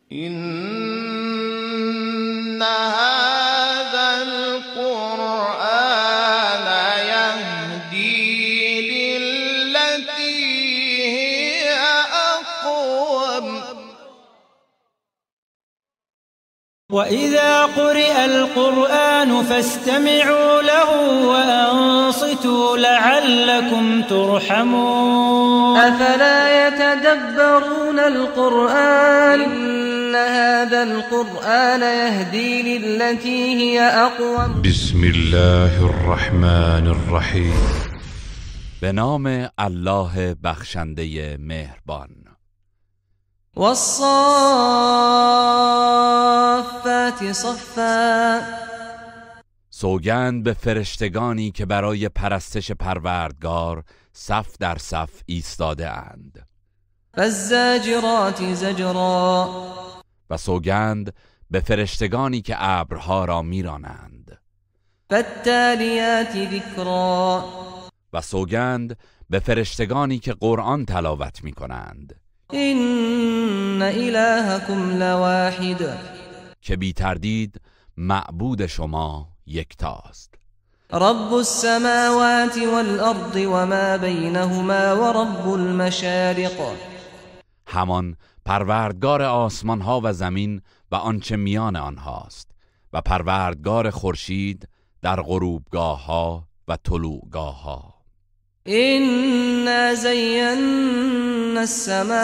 إن هذا القرآن يهدي للتي هي أقوم وإذا قرئ القرآن فاستمعوا له وأنصتوا لعلكم ترحمون أفلا يتدبرون القرآن إن هذا القرآن يهدي للتي هي أقوم بسم الله الرحمن الرحیم. به نام الله بخشنده مهربان. والصافات صفا سوگند به فرشتگانی که برای پرستش پروردگار صف در صف ایستاده اند. فالزاجرات زجرا و سوگند به فرشتگانی که ابرها را میرانند. فالتالیات ذکرا و سوگند به فرشتگانی که قرآن تلاوت می کنند. إن إلهكم لواحد که بی تردید معبود شما یکتاست. رب السماوات والأرض وما بينهما ورب المشارق همان پروردگار آسمان ها و زمین و آنچه میان آنهاست و پروردگار خورشید در غروبگاه ها و طلوعگاه ها. إنا زينا السماء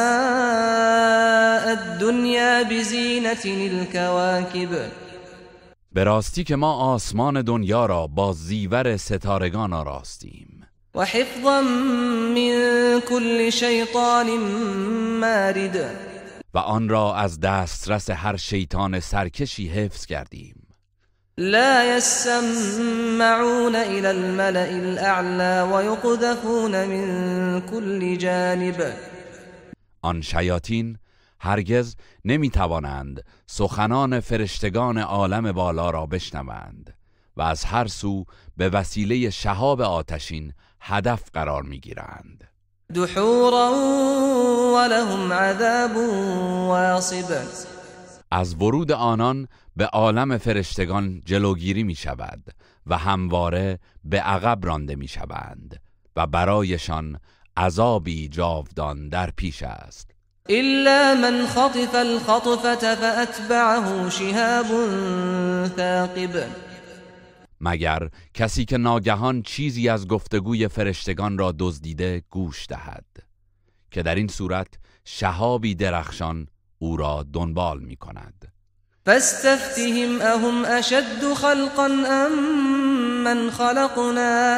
الدنيا بزينة الكواكب به راستی که ما آسمان دنیا را با زیور ستارگان آراستیم و حفظا من كل شیطان مارد و آن را از دسترس هر شیطان سرکشی حفظ کردیم. لا يسمعون إلى الملأ الأعلى ويقذفون من كل جانب آن شیاطین هرگز نمی توانند سخنان فرشتگان عالم بالا را بشنوند و از هر سو به وسیله شهاب آتشین هدف قرار می گیرند. دحورا ولهم عذاب واصب از ورود آنان به عالم فرشتگان جلوگیری می شود و همواره به عقب رانده می شوند و برایشان عذابی جاودان در پیش است. إلا من خطف الخطفة فأتبعه شهاب ثاقب مگر کسی که ناگهان چیزی از گفتگوی فرشتگان را دزدیده گوش دهد که در این صورت شهابی درخشان او را دنبال می کند. فاستفتهم اهم اشد خلقا ام من خلقنا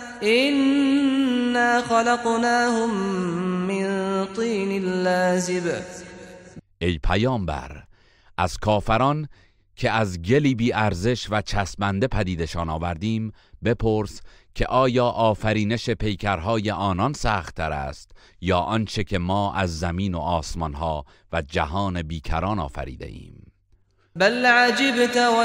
إنا خلقناهم من طین لازب ای پیامبر، از کافران که از گلی بی ارزش و چسبنده پدیدشان آوردیم بپرس که آیا آفرینش پیکرهای آنان سخت‌تر است یا آنچه که ما از زمین و آسمانها و جهان بیکران آفریده ایم؟ بل عجبت و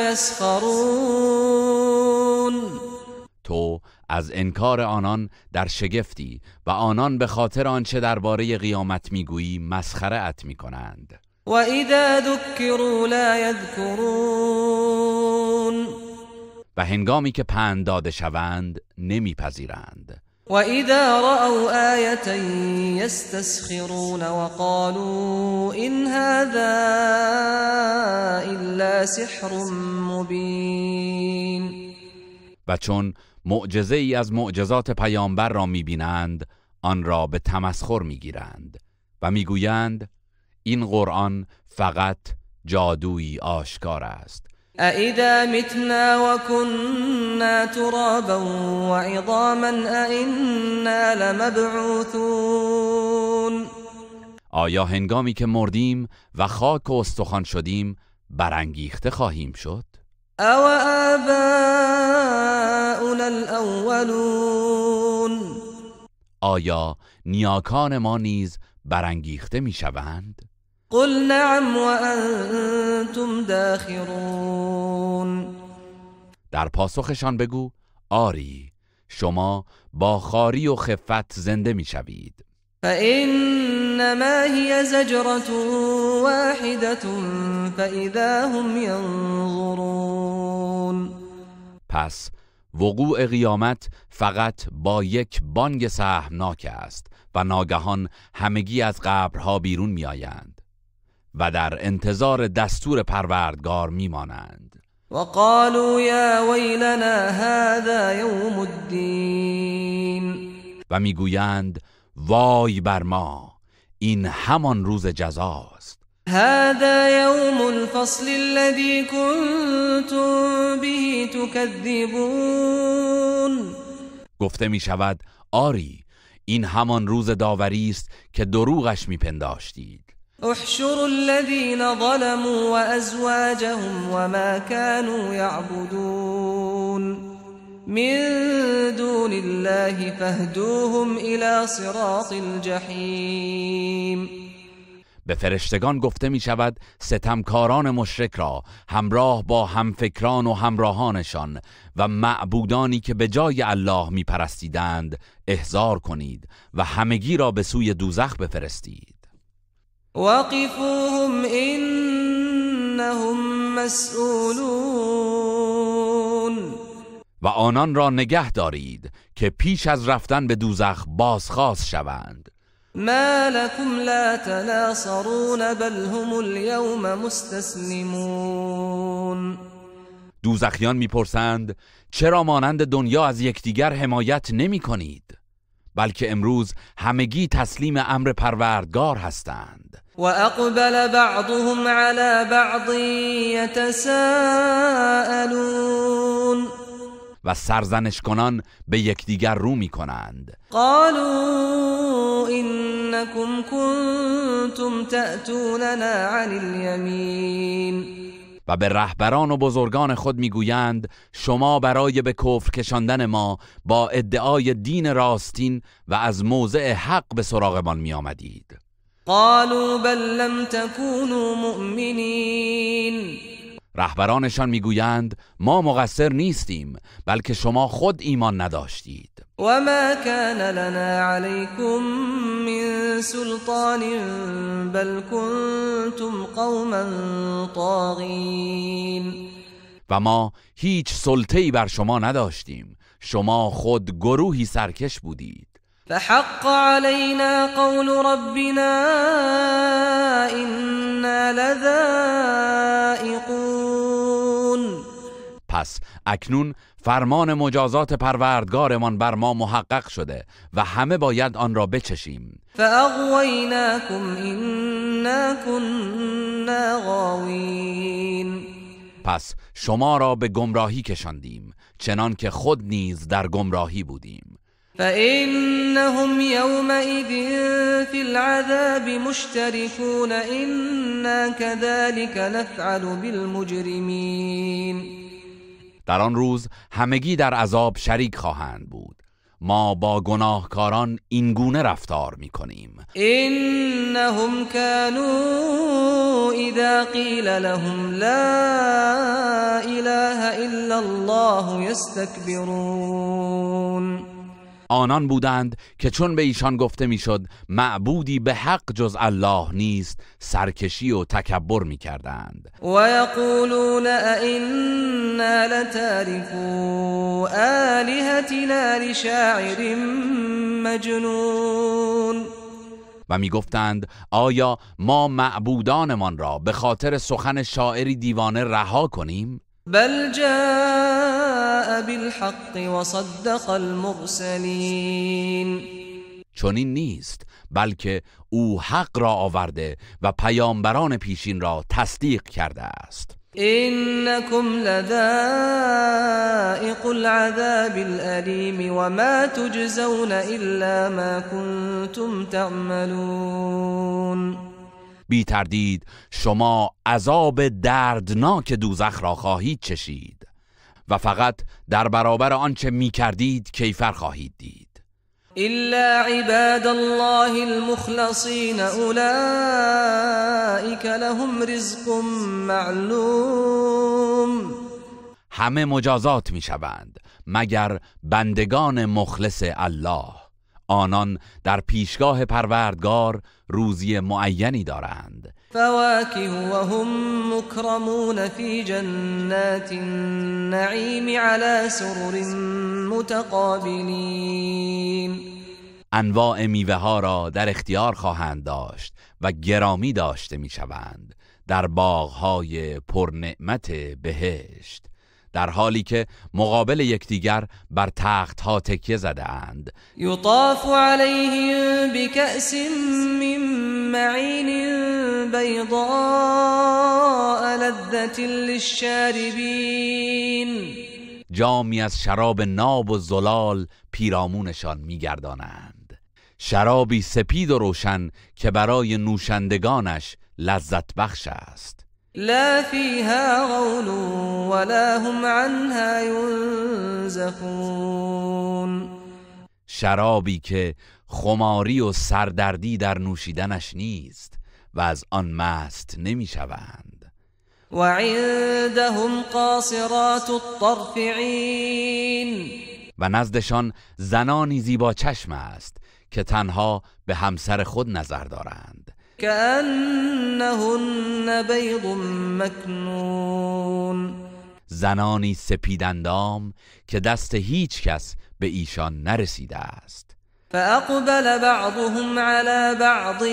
یسخرون تو از انکار آنان در شگفتی و آنان به خاطر آنچه درباره قیامت میگویی مسخره ات میکنند. و اذا ذکروا لا یذکرون و هنگامی که پند داده شوند نمیپذیرند. و اذا رأوا آیة یستسخرون و قالوا این هذا الا سحر مبین و چون معجزه ای از معجزات پیامبر را میبینند آن را به تمسخر میگیرند و میگویند این قرآن فقط جادویی آشکار است. أَإِذَا مِتْنَا وَكُنَّا تُرَابًا وَعِظَامًا أَإِنَّا لَمَبْعُوثُونَ آیا هنگامی که مردیم و خاک و استخوان شدیم برانگیخته خواهیم شد؟ أَوَ آبَاؤُنَا الْأَوَّلُونَ آیا نیاکان ما نیز برانگیخته میشوند؟ قل نعم وأنتم داخرون در پاسخشان بگو آری، شما با خواری و خفت زنده میشوید. فإنما هي زجرة واحدة فإذا هم ينظرون. پس وقوع قیامت فقط با یک بانگ سهمناک است و ناگهان همگی از قبرها بیرون می آیند و در انتظار دستور پروردگار می مانند. وقالوا یا ویلنا هذا یوم الدین. و می گویند وای بر ما، این همان روز جزاست. هذا یوم الفصل الذی کنتم به تکذبون. گفته می شود آری، این همان روز داوری است که دروغش می پنداشتید. احشروا الذين ظلموا وأزواجهم وما كانوا يعبدون من دون الله فاهدوهم إلى صراط الجحیم. به فرشتگان گفته می شود ستمکاران مشرک را همراه با همفکران و همراهانشان و معبودانی که به جای الله می پرستیدند احضار کنید و همگی را به سوی دوزخ بفرستید. وقفوهم انهم مسئولون. و آنان را نگه دارید که پیش از رفتن به دوزخ بازخواست شوند. ما لكم لا تناصرون بل هم اليوم مستسلمون. دوزخیان میپرسند چرا مانند دنیا از یکدیگر حمایت نمی کنید؟ بلکه امروز همگی تسلیم امر پروردگار هستند. و اقبل بعضهم على بعض یتساءلون. و سرزنش کنان به یکدیگر رو می کنند. قالوا انکم کنتم تأتوننا عن الیمین. و به رهبران و بزرگان خود میگویند شما برای به کفر کشاندن ما با ادعای دین راستین و از موضع حق به سراغمان می آمدید. قالوا بل لم تكونوا مؤمنین. رهبرانشان میگویند ما مقصر نیستیم، بلکه شما خود ایمان نداشتید. وما كان لنا عليكم من سلطان بل كنتم قوما طاغین. و ما هیچ سلطه‌ای بر شما نداشتیم، شما خود گروهی سرکش بودید. فحق علينا قول ربنا إنا لذائقون. پس اکنون فرمان مجازات پروردگارمان بر ما محقق شده و همه باید آن را بچشیم. فاغویناکم إنا كنا غاوین. پس شما را به گمراهی کشاندیم چنان که خود نیز در گمراهی بودیم. فإنهم يومئذ في العذاب مشتركون إنا كذلك نفعل بالمجرمين. در آن روز همگی در عذاب شریک خواهند بود. ما با گناهکاران این گونه رفتار می‌کنیم. إنهم كانوا إذا قيل لهم لا إله إلا الله يستكبرون. آنان بودند که چون به ایشان گفته میشد معبودی به حق جز الله نیست، سرکشی و تکبر میکردند. و یقولون ائنا لتارکو آلهتنا لشاعر مجنون. و میگفتند آیا ما معبودانمان را به خاطر سخن شاعری دیوانه رها کنیم؟ بل جاء بالحق وصدق المرسلین. چنین نیست، بلکه او حق را آورده و پیامبران پیشین را تصدیق کرده است. انکم لذائق العذاب الالیم وما تجزون الا ما کنتم تعملون. بی تردید شما عذاب دردناک دوزخ را خواهید چشید و فقط در برابر آنچه می کردید کیفر خواهید دید. الا عباد الله المخلصین اولئک لهم رزق معلوم. همه مجازات می شوند مگر بندگان مخلص الله، آنان در پیشگاه پروردگار روزی معینی دارند. فواكه وهم مكرمون في جنات النعيم على سرر متقابلين. انواع میوه ها را در اختیار خواهند داشت و گرامی داشته می شوند در باغ‌های پرنعمت بهشت، در حالی که مقابل یکدیگر بر تخت‌ها تکیه زده‌اند. یطاف علیهم بکأس من معین بیضاء لذة للشاربین. جامی از شراب ناب و زلال پیرامونشان می‌گردانند، شرابی سپید و روشن که برای نوشندگانش لذت بخش است. لا فيها غول ولا هم عنها ينزفون. شرابی که خماری و سردردی در نوشیدنش نیست و از آن مست نمی‌شوند. وعندهم قاصرات الطرف عین. و نزدشان زنانی زیبا چشم است که تنها به همسر خود نظر دارند. كأنهن بيض مكنون. زنانی سپیداندام که دست هیچ کس به ایشان نرسیده است. فأقبل بعضهم على بعض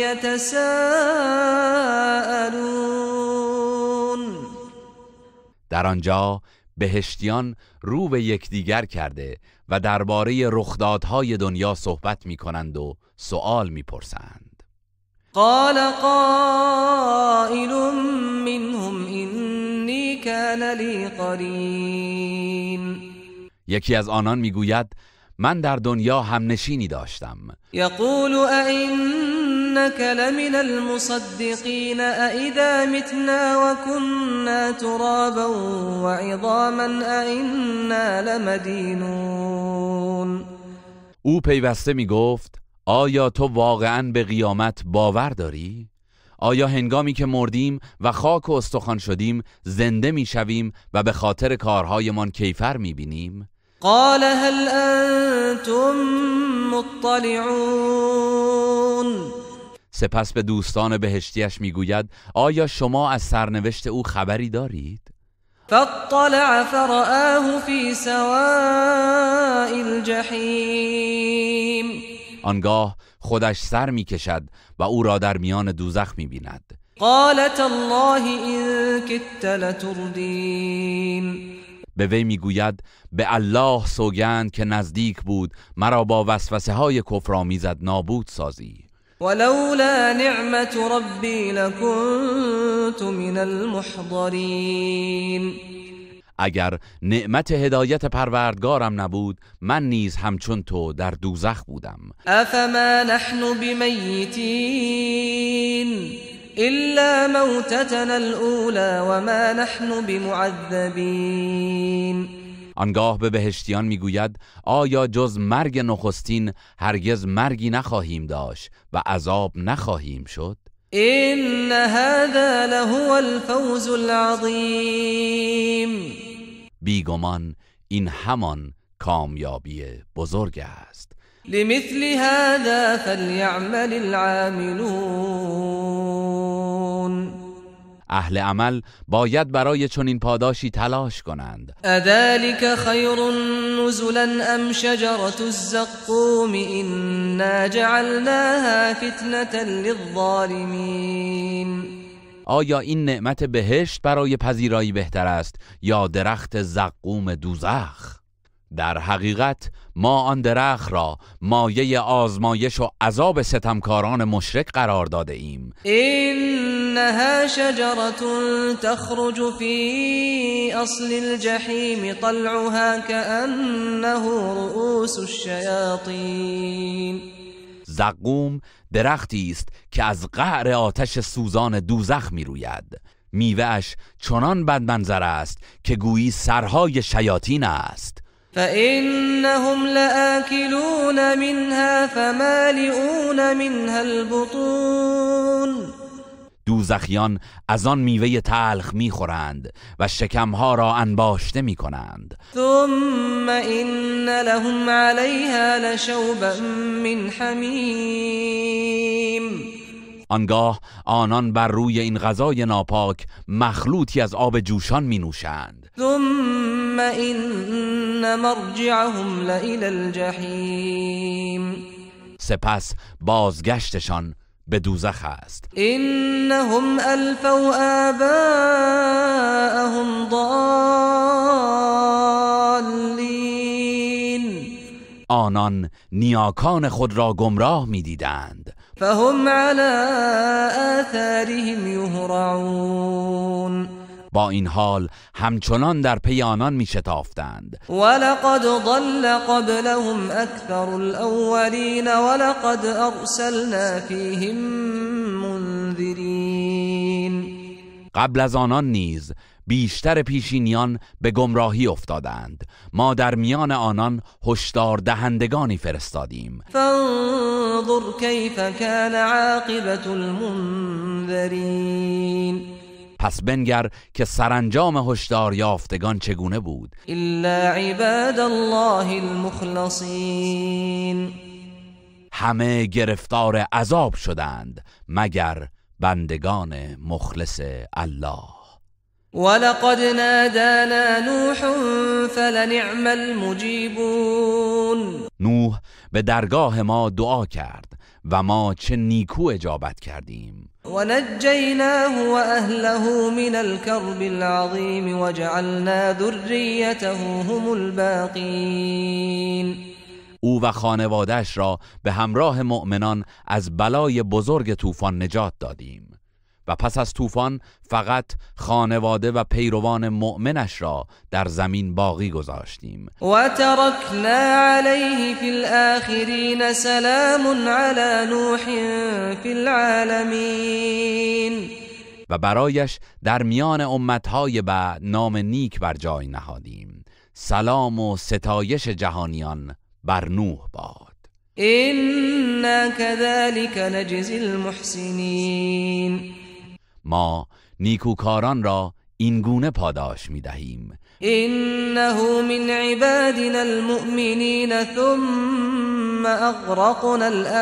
يتساءلون. در آنجا بهشتیان رو به یکدیگر کرده و درباره رخدادهای دنیا صحبت می‌کنند و سؤال می‌پرسند. قال قائل منهم إني كان لي قرين. یکی از آنان میگوید من در دنیا همنشینی داشتم. يقول أئنك لمن المصدقين أئذا متنا وكنا ترابا وعظاما أئنا لمدينون. او پیوسته میگفت آیا تو واقعاً به قیامت باور داری؟ آیا هنگامی که مردیم و خاک و استخوان شدیم زنده میشویم و به خاطر کارهایمان کیفر میبینیم؟ قال هل انتم مطلعون. سپس به دوستان بهشتیش میگوید آیا شما از سرنوشت او خبری دارید؟ فاطلع فرآه في سواء الجحیم. آنگاه خودش سر میکشد و او را در میان دوزخ میبیند. قال تالله إن كدت لتردین. به وی میگوید به الله سوگند که نزدیک بود مرا با وسوسه های کفرآمیزت نابود سازی. ولولا نعمت ربی لکنت من المحضرین. اگر نعمت هدایت پروردگارم نبود من نیز همچون تو در دوزخ بودم. افما نحن بمیتین الا موتتنا الاولى وما نحن بمعذبین. آنگاه به بهشتیان میگوید آیا جز مرگ نخستین هرگز مرگی نخواهیم داشت و عذاب نخواهیم شد؟ این هذا لهو الفوز العظیم. بیگمان این همان کامیابی بزرگ است. لمثل هذا فلیعمل العاملون. اهل عمل باید برای چنین پاداشی تلاش کنند. اذلك خیر نزلا ام شجرة الزقوم انا جعلناها فتنة للظالمین. آیا این نعمت بهشت برای پذیرایی بهتر است یا درخت زقوم دوزخ؟ در حقیقت ما آن درخت را مایه آزمایش و عذاب ستمکاران مشرک قرار داده ایم. انها شجرة تخرج في اصل الجحیم طلعها كأنه رؤوس الشیاطین. زقوم درختی است که از قعر آتش سوزان دوزخ می روید. میوه‌اش چنان بدمنظر است که گویی سرهای شیاطین است. فإنهم لآكلون منها فمالئون منها البطون. دوزخیان از آن میوه تلخ میخورند و شکمها را انباشته میکنند. ثم إن لهم عليها لشوبا من حمیم. آنگاه آنان بر روی این غذای ناپاک مخلوطی از آب جوشان می نوشند. ثم إن مرجعهم لإلى الجحیم. سپس بازگشتشان به دوزخ است. إنهم ألفوا آباءهم ضالین. آنان نیاکان خود را گمراه می دیدند. فهم على آثارهم یهرعون. با این حال همچنان در پی آنان می شتافتند. ولقد ضل قبلهم أكثر الأولین ولقد أرسلنا فيهم منذرین. قبل از آنان نیز بیشتر پیشینیان به گمراهی افتادند. ما در میان آنان هشدار دهندگانی فرستادیم. فانظر كيف كان عاقبة المنذرین. پس بنگر که سرانجام هشدار یافتگان چگونه بود. إلا عباد الله المخلصین. همه گرفتار عذاب شدند مگر بندگان مخلص الله. ولقد نادانا نوح فلنعم المجیبون. نوح به درگاه ما دعا کرد و ما چه نیکو اجابت کردیم. ونجیناه وأهله من الكرب العظیم وجعلنا ذریته هم الباقین. او و خانواده‌اش را به همراه مؤمنان از بلای بزرگ طوفان نجات دادیم و پس از طوفان فقط خانواده و پیروان مؤمنش را در زمین باقی گذاشتیم. و ترکنا علیه فی الآخرین سلام علی نوح فی العالمین. و برایش در میان امتهای بعد نام نیک بر جای نهادیم. سلام و ستایش جهانیان بر نوح باد. إنا كذلك نجزي المحسنین. ما نیکوکاران را این گونه پاداش می دهیم. إنه من عبادنا المؤمنین ثم اغرقنا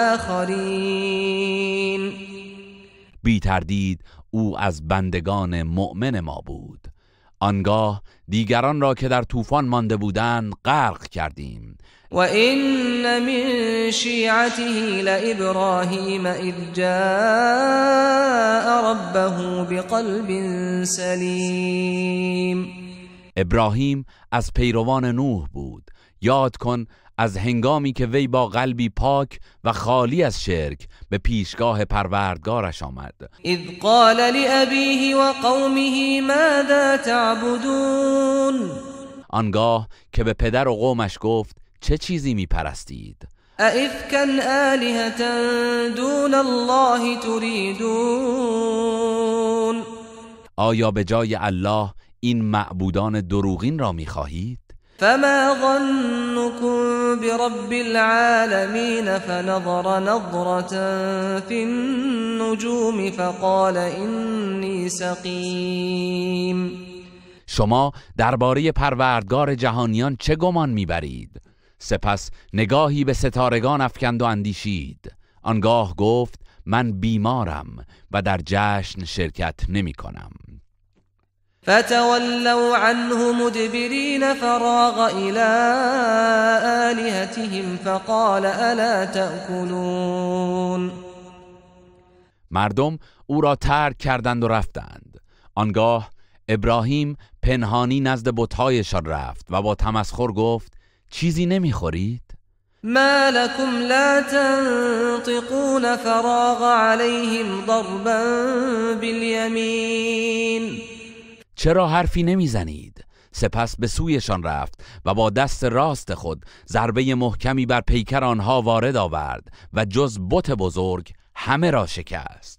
الآخرین. بی تردید او از بندگان مؤمن ما بود. آنگاه دیگران را که در طوفان مانده بودند غرق کردیم. و این من شیعته لإبراهیم اذ جاء ربه بقلب سلیم. ابراهیم از پیروان نوح بود. یاد کن از هنگامی که وی با قلبی پاک و خالی از شرک به پیشگاه پروردگارش آمد. اذ قال لأبیه و قومه ماذا تعبدون. آنگاه که به پدر و قومش گفت چه چیزی می پرستید؟ ائفکا آلهة دون الله تریدون. آیا به جای الله این معبودان دروغین را می خواهید؟ فما ظنكم برب العالمین فنظر نظرة في النجوم فقال إني سقیم. شما درباره پروردگار جهانیان چه گمان میبرید؟ سپس نگاهی به ستارگان افکند و اندیشید. آنگاه گفت من بیمارم و در جشن شرکت نمی کنم. فتولوا عنه مدبرین فراغ إلى آلهتهم فقال الا تأكلون. مردم او را ترک کردند و رفتند. آنگاه ابراهیم پنهانی نزد بت‌هایشان رفت و با تمسخر گفت چیزی نمیخورید؟ ما لكم لا تنطقون فراغ عليهم ضربا بالیمین. چرا حرفی نمیزنید؟ سپس به سویشان رفت و با دست راست خود ضربه محکمی بر پیکر آنها وارد آورد و جز بت بزرگ همه را شکست.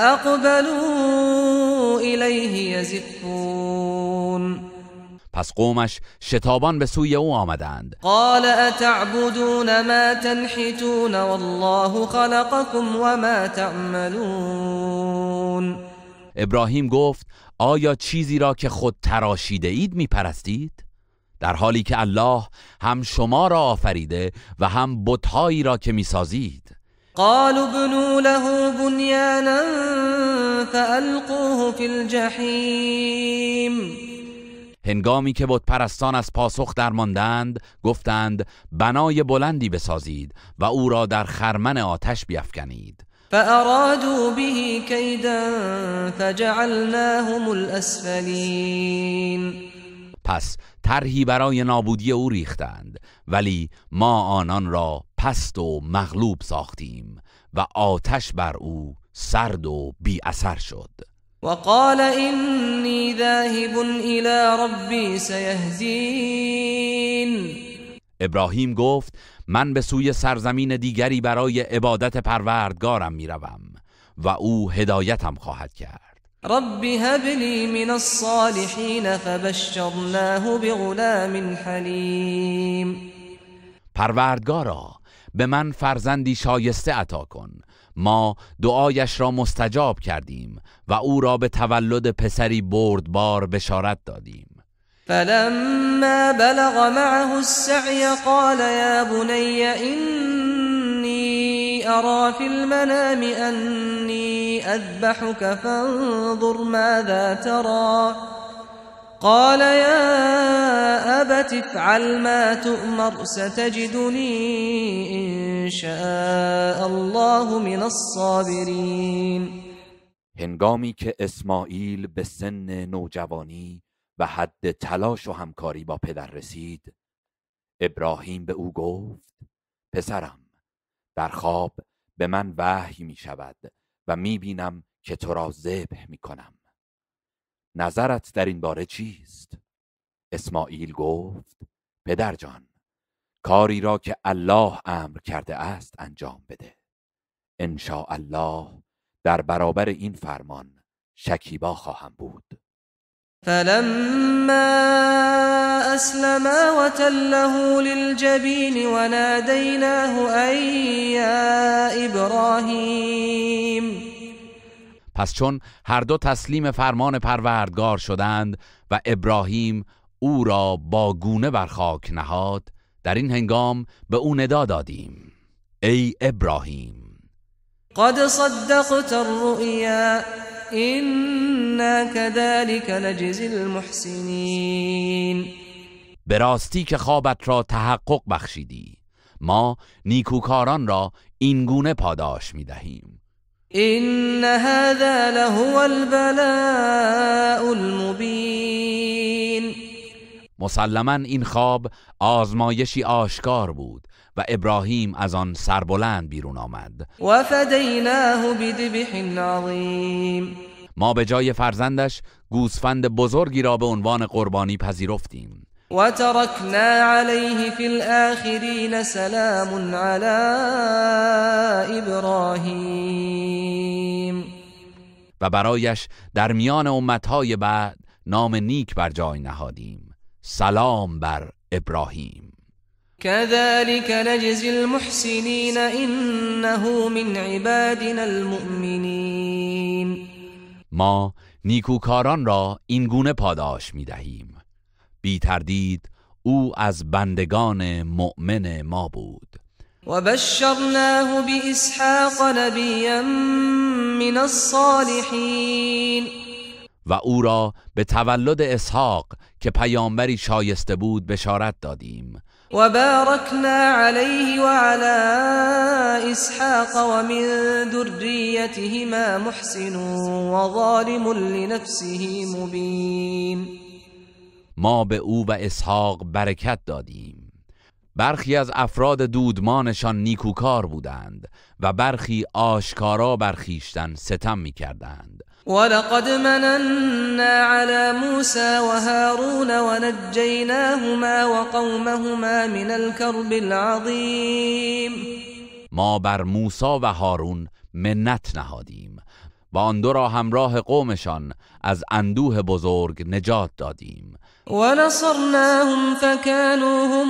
فاقبلوا الیه یزفون. پس قومش شتابان به سوی او آمدند. قال اتعبدون ما تنحتون والله خلقكم وما تعملون. ابراهیم گفت آیا چیزی را که خود تراشیده اید می پرستید؟ در حالی که الله هم شما را آفریده و هم بت‌هایی را که می سازید. قالوا ابنوا له بنيانا فألقوه في الجحیم. هنگامی که بت پرستان از پاسخ درماندند گفتند بنای بلندی بسازید و او را در خرمن آتش بیفکنید. فأرادوا به كيدا فجعلناهم الأسفلين. پس طرحی برای نابودی او ریختند ولی ما آنان را پست و مغلوب ساختیم و آتش بر او سرد و بی اثر شد. وقال إني ذاهب إلى ربي سيهدين. ابراهیم گفت من به سوی سرزمین دیگری برای عبادت پروردگارم میروم و او هدایتم خواهد کرد. رب هب لي من الصالحين فبشرناه بغلام حليم. پروردگارا به من فرزندی شایسته عطا کن. ما دعایش را مستجاب کردیم و او را به تولد پسری بردبار بشارت دادیم. فلما بلغ معه السعي قال يا بني إني أرى في المنام أني أذبحك فانظر ماذا ترى قال يا أبت افعل ما تؤمر ستجدني إن شاء الله من الصابرين. هنگامی که اسماعیل به سن نوجوانی و حد تلاش و همکاری با پدر رسید، ابراهیم به او گفت پسرم، در خواب به من وحی می شود و می بینم که تو را ذبح می کنم. نظرت در این باره چیست؟ اسماعیل گفت پدر جان، کاری را که الله امر کرده است انجام بده. ان شاء الله در برابر این فرمان شکیبا خواهم بود. فلما أسلما وتله للجبين وناديناه أن يا إبراهيم. پس چون هر دو تسلیم فرمان پروردگار شدند و ابراهیم او را با گونه بر خاک نهاد، در این هنگام به او ندا دادیم ای ابراهیم. قد صدقت الرؤيا إنا كذلك نجزي المحسنين. به راستی که خوابت را تحقق بخشیدی، ما نیکوکاران را این گونه پاداش می دهیم. إن هذا لهو البلاء المبين. مسلماً این خواب آزمایشی آشکار بود و ابراهیم از آن سربلند بیرون آمد. و فدیناه بذبح عظیم. ما به جای فرزندش گوسفند بزرگی را به عنوان قربانی پذیرفتیم. و ترکنا علیه فی الآخرین سلام علی ابراهیم. و برایش در میان امتهای بعد نام نیک بر جای نهادیم، سلام بر ابراهیم. كذلك نجزي المحسنين إنه من عبادنا المؤمنين. ما نیکوکاران را این گونه پاداش می دهیم، بی تردید او از بندگان مؤمن ما بود. و بشرناه بإسحاق نبیا من الصالحین. و او را به تولد اسحاق که پیامبری شایسته بود بشارت دادیم. و بارکنا علیه و علی اسحاق و من ذریتهما محسن و ظالم لنفسه مبین. ما به او و اسحاق برکت دادیم. برخی از افراد دودمانشان نیکوکار بودند و برخی آشکارا بر خویشتن ستم می‌کردند. ولقد مننا على موسى وهارون ونجيناهما وقومهما من الكرب العظيم. ما بر موسی و هارون منت نهادیم و آن دو را همراه قومشان از اندوه بزرگ نجات دادیم. ونصرناهم فكانوا هم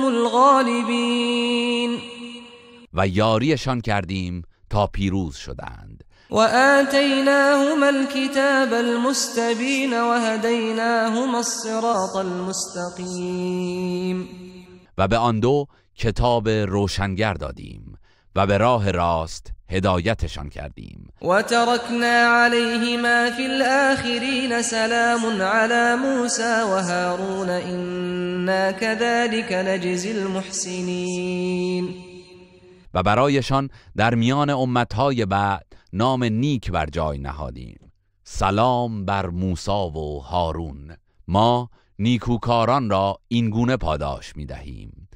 الغالبين. و یاریشان کردیم تا پیروز شدند وآتيناهما الكتاب المستبين وهديناهما الصراط المستقيم و به آن دو کتاب روشنگر دادیم و به راه راست هدایتشان کردیم. و ترکنا علیهما فی الآخرین سلام علی موسی و هارون انا كذلك نجزی المحسنین. و برایشان در میان امتهای بعد نام نیک بر جای نهادیم. سلام بر موسی و هارون، ما نیکوکاران را این گونه پاداش می دهیم.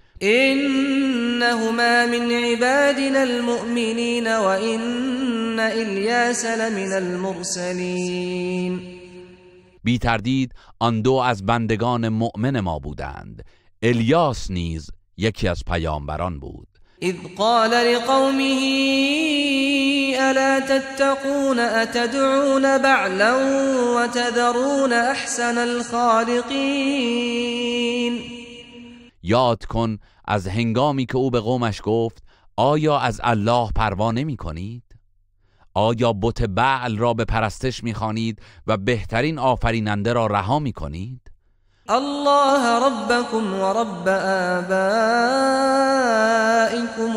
إنهما من عبادنا المؤمنين وإن إلیاس لمن المرسلین. بی تردید آن دو از بندگان مؤمن ما بودند. الیاس نیز یکی از پیامبران بود. اذ قال لقومه الا تتقون اتدعون بعلا وتذرون احسن الخالقین. یاد کن از هنگامی که او به قومش گفت آیا از الله پروا نمی کنید؟ آیا بت بعل را به پرستش می خوانید و بهترین آفریننده را رها می کنید؟ الله ربكم و رب آبائكم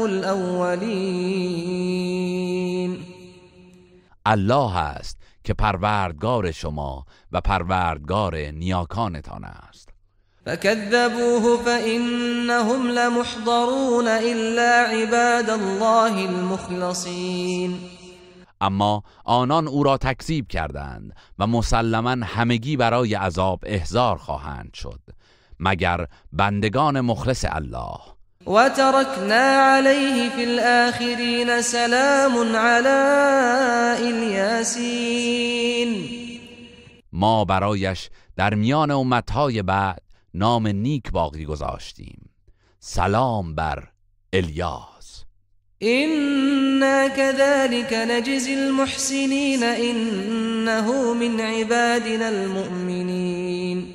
الاولین. الله است که پروردگار شما و پروردگار نیاکانتان است. فكذبوه فإنهم لمحضرون إلا عباد الله المخلصين. اما آنان او را تکذیب کردند و مسلماً همگی برای عذاب احضار خواهند شد مگر بندگان مخلص الله. و ترکنا علیه فی الآخرین سلام علی الیاسین. ما برایش در میان امتهای بعد نام نیک باقی گذاشتیم. سلام بر الیاس. إنا كذلك نجزي المحسنين إنه من عبادنا المؤمنين.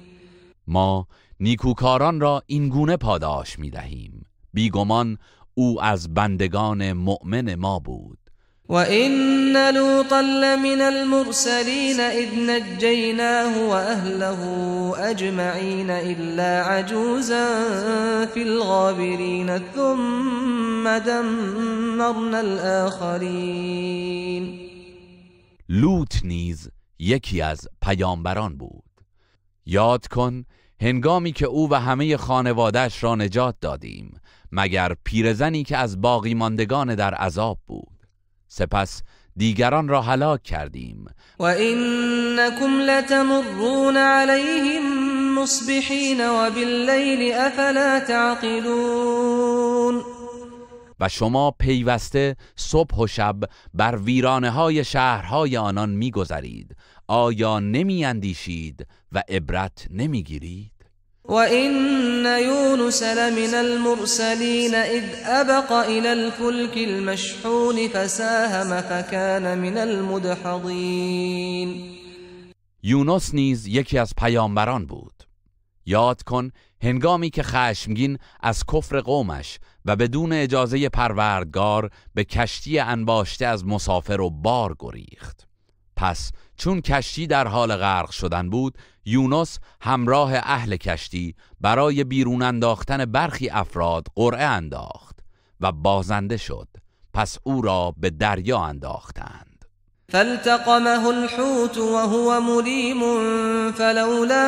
ما نیکوکاران را این گونه پاداش می دهیم. بیگمان او از بندگان مؤمن ما بود. وَإِنَّ لُوطًا لَّمِنَ الْمُرْسَلِينَ إِذْ نَجَّيْنَاهُ وَأَهْلَهُ أَجْمَعِينَ إِلَّا عَجُوزًا فِي الْغَابِرِينَ ثُمَّ دَمَّرْنَا الْآخَرِينَ. لوط نیز یکی از پیامبران بود. یاد کن هنگامی که او و همه خانواده‌اش را نجات دادیم مگر پیرزنی که از باقی ماندگان در عذاب بود. سپس دیگران را هلاک کردیم. و انکم لتمرون علیهم مصبحین و باللیل افلا تعقلون. و شما پیوسته صبح و شب بر ویرانه های شهرهای آنان می‌گذرید. آیا نمی اندیشید و عبرت نمی‌گیرید؟ وَإِنَّ يُونُسَ لَمِنَ الْمُرْسَلِينَ إِذْ أَبَقَ إِلَى الْفُلْكِ الْمَشْحُونِ فَسَاهَمَ فَكَانَ مِنَ الْمُدْحَضِينَ. یونس نیز یکی از پیامبران بود. یاد کن هنگامی که خشمگین از کفر قومش و بدون اجازه پروردگار به کشتی انباشته از مسافر و بار گریخت. پس چون کشتی در حال غرق شدن بود، یونس همراه اهل کشتی برای بیرون انداختن برخی افراد قرعه انداخت و بازنده شد. پس او را به دریا انداختند. فالتقمه الحوت وهو مليم فلولا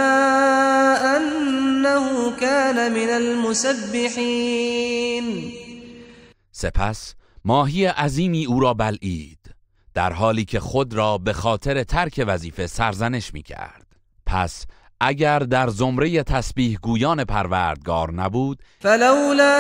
أنه كان من المسبحين. سپس ماهی عظیمی او را بلعید در حالی که خود را به خاطر ترک وظیفه سرزنش می کرد. پس اگر در زمره تسبیح گویان پروردگار نبود، فلولا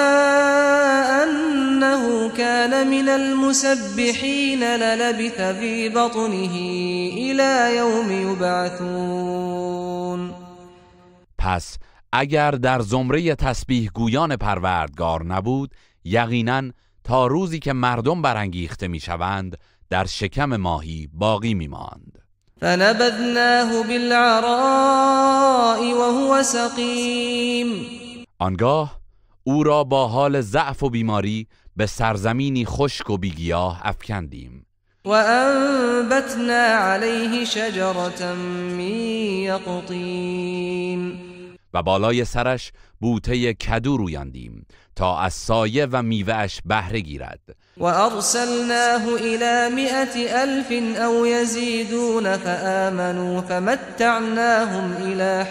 انه كان من المسبحین للبث في بطنه الى یوم یبعثون. پس اگر در زمره تسبیح گویان پروردگار نبود، یقینا تا روزی که مردم برانگیخته می شوند در شکم ماهی باقی می ماند. فنبذناه بالعراء وهو سقیم. آنگاه او را با حال ضعف و بیماری به سرزمینی خشک و بیگیاه افکندیم. وأنبتنا عليه شجرة من یقطین و بالای سرش بوته کدو رویاندیم تا از سایه و میوه‌اش بهره گیرد. وأرسلناه إلى 100,000 أو يزيدون فآمنوا فمتعناهم إلى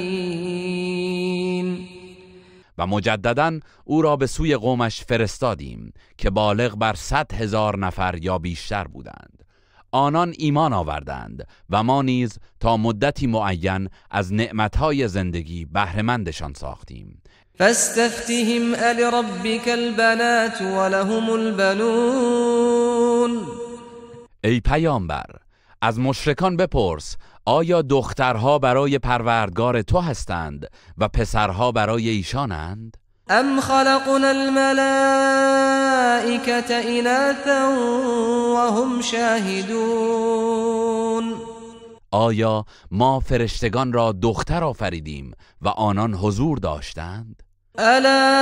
حين. و مجدداً او را به سوی قومش فرستادیم که بالغ بر 100,000 نفر یا بیشتر بودند. آنان ایمان آوردند و ما نیز تا مدتی معین از نعمتهای زندگی بهره‌مندشان ساختیم. فاستفتهم ألربك البنات ولهم البنون. ای پیامبر، از مشرکان بپرس آیا دخترها برای پروردگار تو هستند و پسرها برای ایشانند؟ ام خلقنا الملائكة إناثا وهم شاهدون. آیا ما فرشتگان را دختر آفریدیم و آنان حضور داشتند؟ الا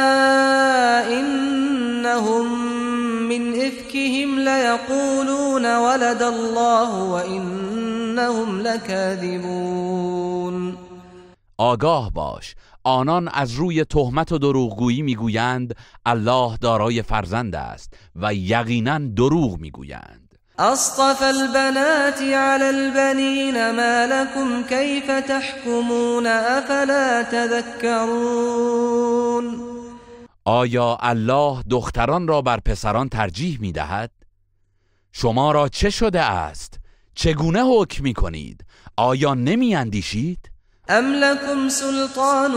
انهم من افکهم لیقولون ولد الله وانهم لکاذبون. آگاه باش، آنان از روی تهمت و دروغگویی میگویند الله دارای فرزند است و یقینا دروغ میگویند. اصطفى البنات على البنين ما لكم كيف تحكمون افلا تذكرون. آیا الله دختران را بر پسران ترجیح میدهد؟ شما را چه شده است؟ چگونه حکم میکنید؟ آیا نمی اندیشید؟ ام لكم سلطان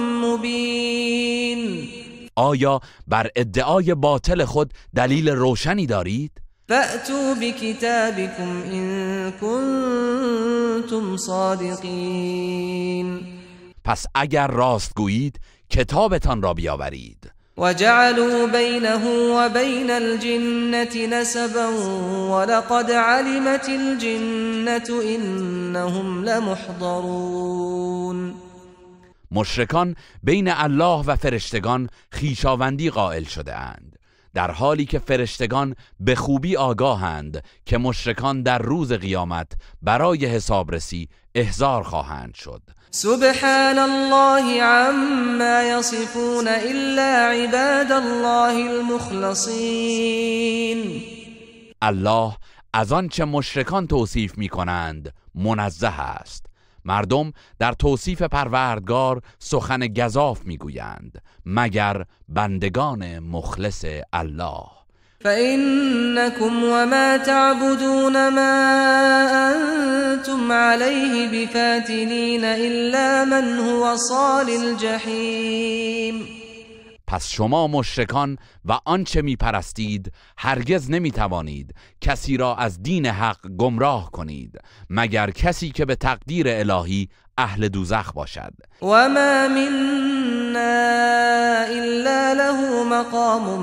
مبین. آیا بر ادعای باطل خود دلیل روشنی دارید؟ فأتوا بكتابكم إن كنتم صادقين. پس اگر راست گویید کتابتان را بیاورید. وجعلوا بينه وبين الجنة نسبا ولقد علمت الجنة إنهم لمحضرون. مشرکان بین الله و فرشتگان خویشاوندی قائل شده اند، در حالی که فرشتگان به خوبی آگاهند که مشرکان در روز قیامت برای حسابرسی احضار خواهند شد. سبحان الله عما يصفون الا عباد الله المخلصین. الله از آنچه مشرکان توصیف می کنند منزه است. مردم در توصیف پروردگار سخن گزاف میگویند مگر بندگان مخلص الله. فإنكم وما تعبدون ما أنتم عليه بفاتنين إلا من هو صال الجحیم. پس شما مشرکان و آنچه میپرستید هرگز نمیتوانید کسی را از دین حق گمراه کنید مگر کسی که به تقدیر الهی اهل دوزخ باشد. و ما منا الا له مقام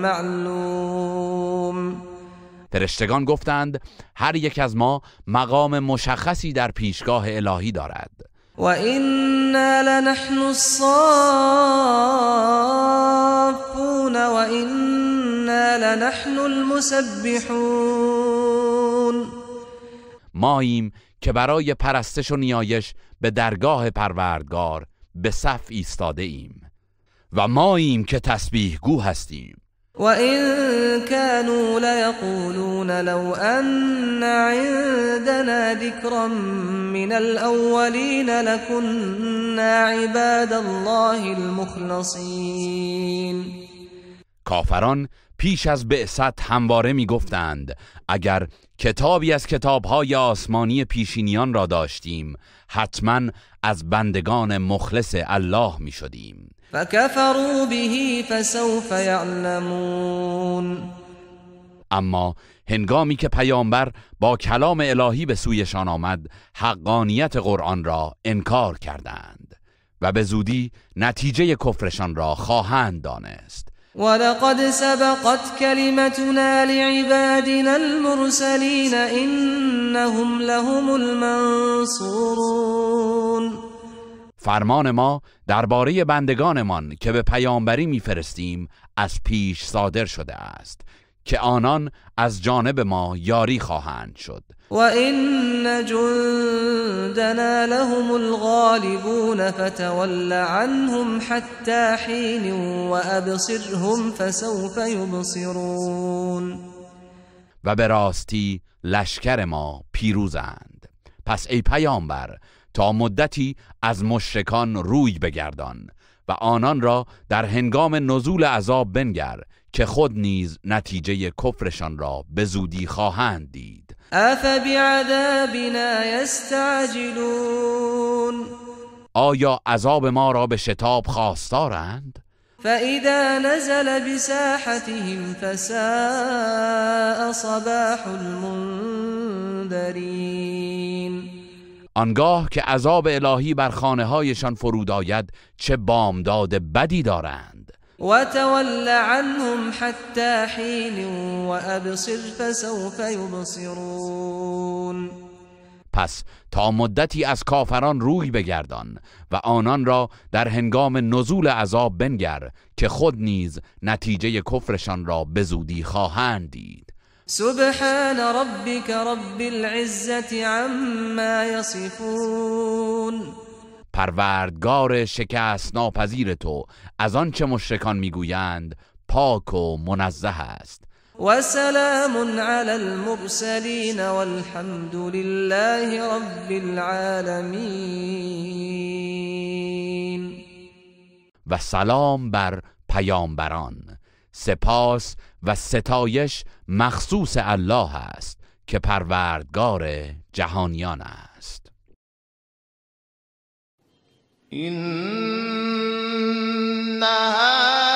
معلوم. فرشتگان گفتند هر یک از ما مقام مشخصی در پیشگاه الهی دارد. و انا لنحن الصافون و انا لنحن المسبحون. ماییم که برای پرستش و نیایش به درگاه پروردگار به صف ایستاده ایم و ماییم که تسبیح گو هستیم. و این كانوا لیقولون لو ان عندنا ذکرا من الاولین لكنا عباد الله المخلصین. کافران پیش از بعثت همواره می گفتند اگر کتابی از کتابهای آسمانی پیشینیان را داشتیم حتما از بندگان مخلص الله می شدیم. فکفروا به فسوف یعلمون. اما هنگامی که پیامبر با کلام الهی به سویشان آمد حقانیت قرآن را انکار کردند و به زودی نتیجه کفرشان را خواهند دانست. ولقد سبقت كلمتنا لعبادنا المرسلين إنهم لهم المنصورون. فرمان ما درباره بندگانمان که به پیامبری میفرستیم از پیش صادر شده است که آنان از جانب ما یاری خواهند شد. وَإِنَّ جُندَنَا لَهُمُ الْغَالِبُونَ فَتَوَلَّ عَنْهُمْ حَتَّى حِينٍ وَأَبْصِرْهُمْ فَسَوْفَ يُبْصِرُونَ. و به راستی لشکر ما پیروزند. پس ای پیامبر تا مدتی از مشرکان روی بگردان و آنان را در هنگام نزول عذاب بنگر که خود نیز نتیجه کفرشان را به زودی خواهند دید. أَفَبِعَذَابِنَا يَسْتَعْجِلُونَ. آیا عذاب ما را به شتاب خواستارند؟ فَإِذَا نَزَلَ بِسَاحَتِهِمْ فَسَاءَ صَبَاحُ الْمُنذَرِينَ. آنگاه که عذاب الهی بر خانه هایشان فرود آید چه بامداد بدی دارند. وَتَوَلَّ عَنْهُمْ حَتَّى حِينٍ وَأَبْصِرْ فَسَوْفَ يُبْصِرُونَ. پس تا مدتی از کافران روی بگردان و آنان را در هنگام نزول عذاب بنگر که خود نیز نتیجه کفرشان را به زودی خواهند دید. سبحان ربك رب العزة عما يصفون. پروردگار شکست ناپذیر تو از آنچه مشرکان میگویند پاک و منزه است. وسلام على المرسلين والحمد لله رب العالمين. و سلام بر پیامبران، سپاس و ستایش مخصوص الله است که پروردگار جهانیان است. إن